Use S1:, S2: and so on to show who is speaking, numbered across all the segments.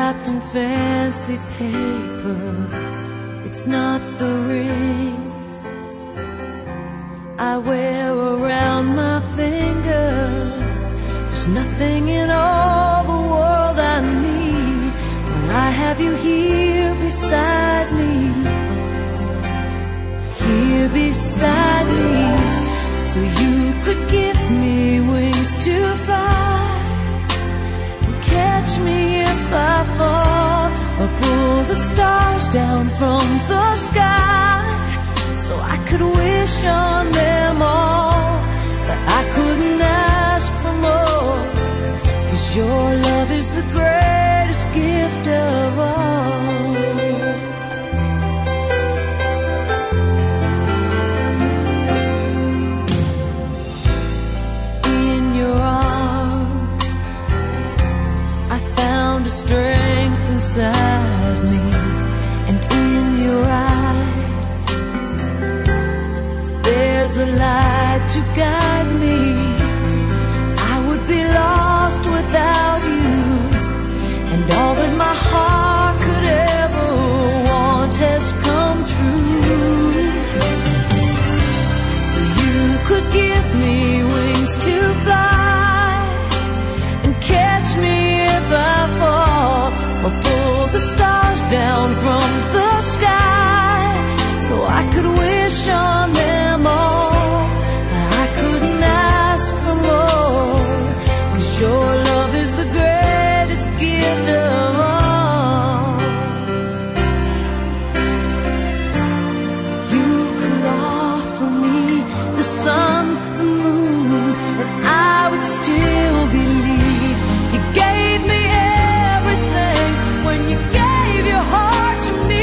S1: wrapped in fancy paper. It's not the ring I wear around my finger. There's nothing in all the world I need when I have you here beside me. Here beside me, so you could give me wings to fly and catch me if I fall, or pull the stars down from the sky so I could wish on them all. But I couldn't ask for more, 'cause your love is the greatest gift of all. In your arms I found a strength inside me, and in your eyes there's a light to guide me. I would be lost without you, and all that my heart could ever want has come true. So you could give me wings to fly and catch me if I fall, or pull the stars down from the sky so I could wish on them all. But I couldn't ask for more, 'cause your love is the greatest gift of all. You could offer me the sun, the moon, and I would still believe. You gave me everything when you gave your heart to me.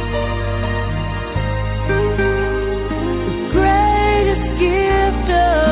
S1: Gift of